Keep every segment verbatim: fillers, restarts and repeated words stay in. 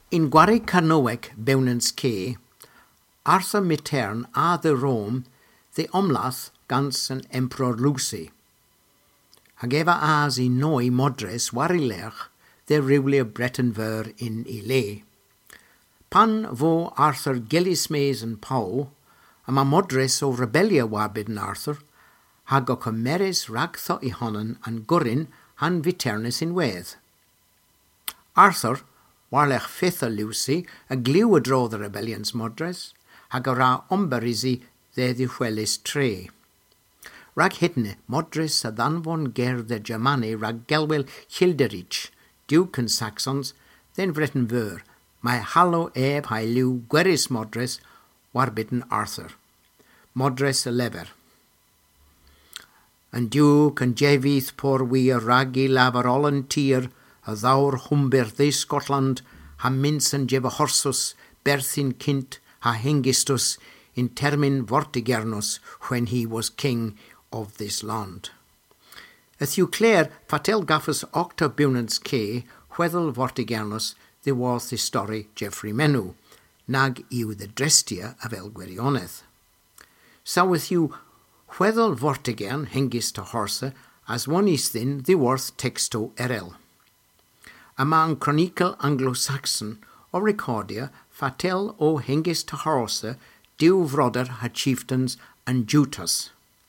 In Gwarrig Carnoeg Bewnans Kay, Arthur Mitern a the Rome, the omlath gans an Emperor Lucy. Hag eva as I noi modres warilech, the rewle Breton ver in Ile. Pan vo Arthur Gelismes and Pau, am a modres o rebellia warbidden Arthur, hag o comeres ragtho I honan and gurin han viternis in wedd. Arthur, warlech fifth Lucy, a gliw a dro the rebellions modres, hag o ra omberisi the the huelis tre. Rag hitne modres a dhanfon ger the Germani rag gelwel Hilderich, Duke and Saxons, then Breton ver, my hallo eb hai liw gweris modres, warbidden Arthur. Modres a lever. And Duke and Jevith por we a raggy laver ollen tier, a thawr humber the Scotland, ha mince and Jevahorsus, Berthin Kint, ha Hengistus, in termin vortigernus, when he was king of this land. As you clear, fatel gaffus octa Bewnans Kay, whethel vortigernus, there was the story Geoffrey Menu, nag iu the drestia of El Gwirioneth. So with you, whethel vortigern hengis to horse, as one is then the worth texto erel. Among chronicle Anglo-Saxon, or recordia, fatel o hengis to horse, diw vroder ha chieftains and jutas.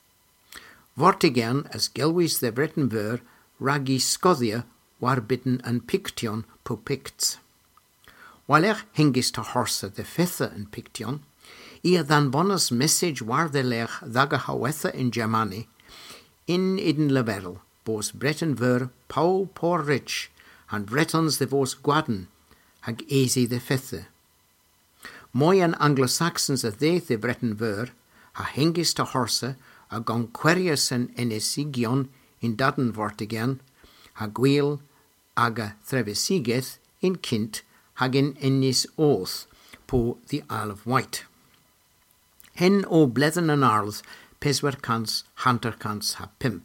Vortigern as gelwis the Breton ver, ragi scothia, warbidden and Piction po Picts. While er hengis to horse the fether and Piction, ia than bonus message war the lech daga hawetha in Germany, in idden leverel, bos Breton ver pau por rich, and Bretons the vos gwadden, hag easy the fether. Moi an Anglo-Saxons a they the Breton ver, ha hengis to horse, a gonquerius and enesigion in daden vortigen, ha gwil aga threvesigeth in Kint, hagin ennis oath po the Isle of Wight. Hen o blethen and arls, peswer kans, hunter kans ha pimp.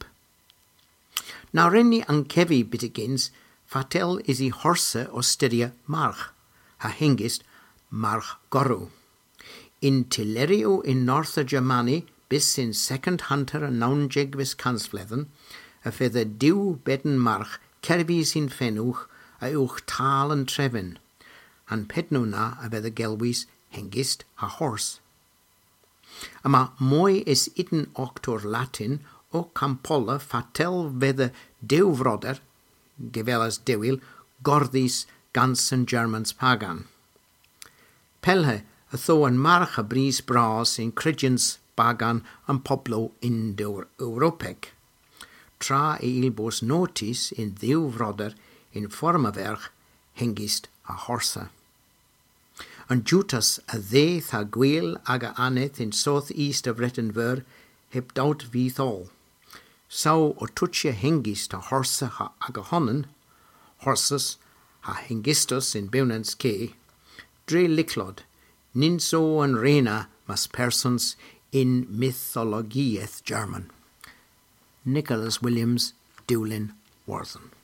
Now renni an kevi bitigins, fatel is I horse o styria march, ha hengist march goru. In Tilerio in North Germany, bis in second hunter and naun jegvis kansflethen, a feather diw bedden march, kervis in fenuch, a uch tal and trevin, and petnuna a feather gelwis hengist ha horse. Ama moi is itten octor Latin, o campolla fatel feather diwvroder, gevelas dewil, gordis gansen Germans pagan. Pelhe, a tho an marcha bris bras in Cridgens, Bagan and Poplo Indo Europec. Tra eil bos notis in diwvroder in forma verch hengist a horsa. And Jutas a they tha gwil aga aneth in southeast of Rettenver hebt out vithol. So o tutje hengist a horsa ha aga honnen, horses ha hengistus in Bewnans Kay, dre liclod, ninso and rena mas persons in mythologieth German. Nicholas Williams, Dewlin, Worthen.